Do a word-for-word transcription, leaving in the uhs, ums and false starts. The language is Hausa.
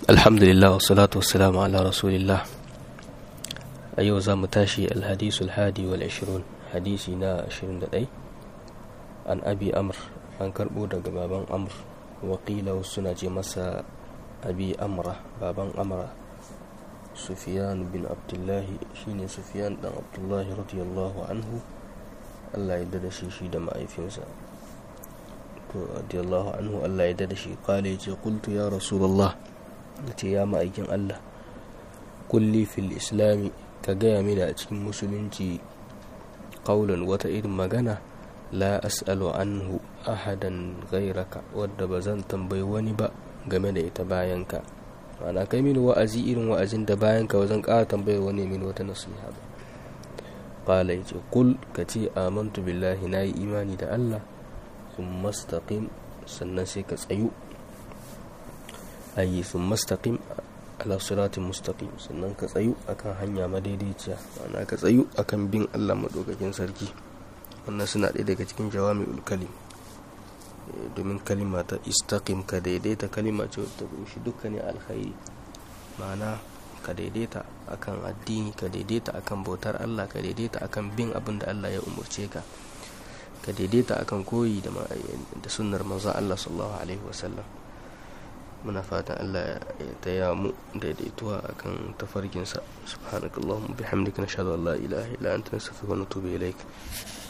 Alhamdulillah wassalatu wassalamu ala rasulillah. A yau za mu tashi alhadisul hadi wal ashirun, hadisi na ashirin da ɗaya. An abi amr, an karɓo daga baban amr, wakila suna ce masa abi amra, baban amra. Sufyan bin abdullahi, shine Sufyan dan abdullahi radiyallahu anhu, Allah ya dada shi shi da ma'aifinsa radiyallahu anhu, Allah ya dada shi. Kala ya ce, qultu ya rasulullah, ce ya ma'aikin Allah, kulli fil islami, ka gaya mini a cikin musulunci qaulan, wata irin magana, la as'alu anhu ahadan ghairaka, wadda ba zan tambayi wani ba game da ita bayanka. Ma'ana kai mini wa'azi irin wa'azin da bayanka ba zan ƙara tambayar wani mini wata nasiha ba. Qala yace, qul, ka ce amantu billahi, nayi imani da Allah, thumma istaqim, sannan sai ka tsayu, ayi sun mustaqim ala siratin mustaqim, sannan ka tsayu akan hanya madaidaiciya, ma'ana ka tsayu akan bin Allah madaukakin sarki. Wannan suna ɗaya daga cikin jawami'ul kalim, domin kalima ta istaqim, ka daidaita, kalima ce wadda ta kunshi dukkanin alkhairi. Ma'ana ka daidaita akan addini, ka daidaita akan bautar Allah, ka daidaita akan bin abin da Allah ya umurce ka, ka daidaita akan koyi da da sunnar manzon Allah sallallahu alaihi wasallam. Muna fatan Allah ya taya mu daidaituwa akan tafarkinsa. Subhanakallahumma bihamdika, nashhadu an la ilaha illa anta, nastaghfiruka wa natubu ilaik.